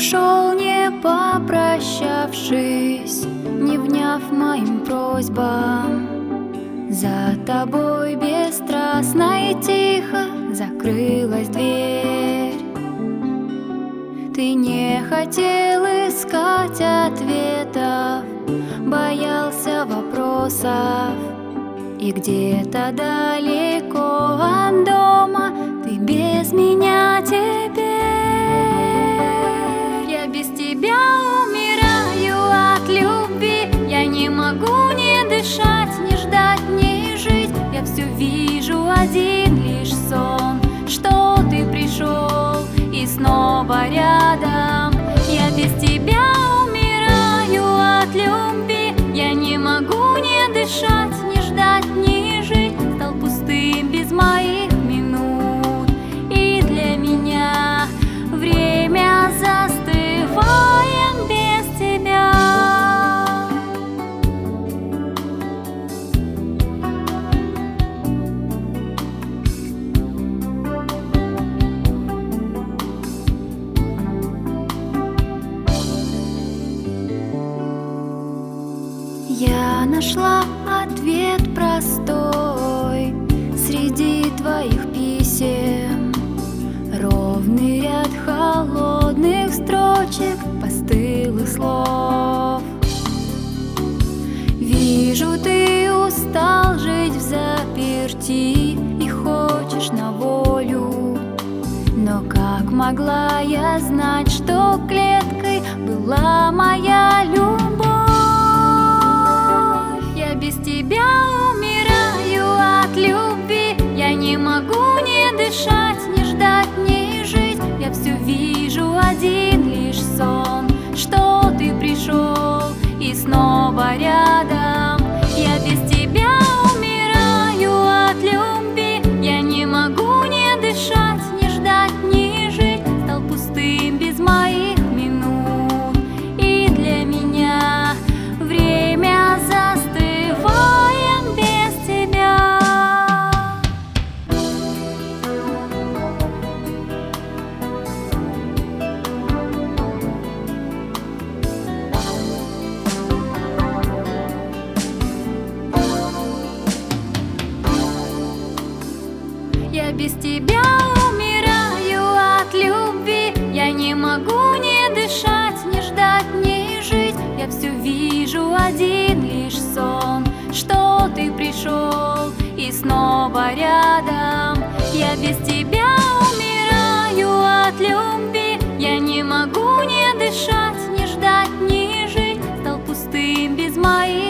ушел, не попрощавшись, не вняв моим просьбам. За тобой бесстрастно и тихо закрылась дверь. Ты не хотел искать ответов, боялся вопросов. И где-то далеко от дома ты без меня теперь. Я без тебя умираю от любви. Я не могу не дышать, не ждать, не жить. Я все вижу один лишь сон, что ты пришел и снова рядом. Я без тебя умираю от любви. Я не могу не дышать, не ждать, не жить. Стал пустым без моих минут. И для меня время застывает без тебя. Я нашла ответ простой среди твоих писем. Ровный ряд холодных строчек, постылых слов. Вижу, ты устал жить в заперти и хочешь на волю. Но как могла я знать, что клеткой была моя любовь? Без тебя умираю от любви. Я не могу не дышать, не ждать, не жить. Я все вижу один лишь сон, что ты пришел и снова рядом. Я без тебя умираю от любви. Я не могу не дышать, не ждать, не жить. Стал пустым без моих минут. И для меня время застывает без тебя. Я без тебя умираю от любви. Я не могу не дышать, не ждать, не жить. Я все вижу один лишь сон, что ты пришел и снова рядом. Я без тебя умираю от любви. Я не могу не дышать, не ждать, не жить. Стал пустым без моих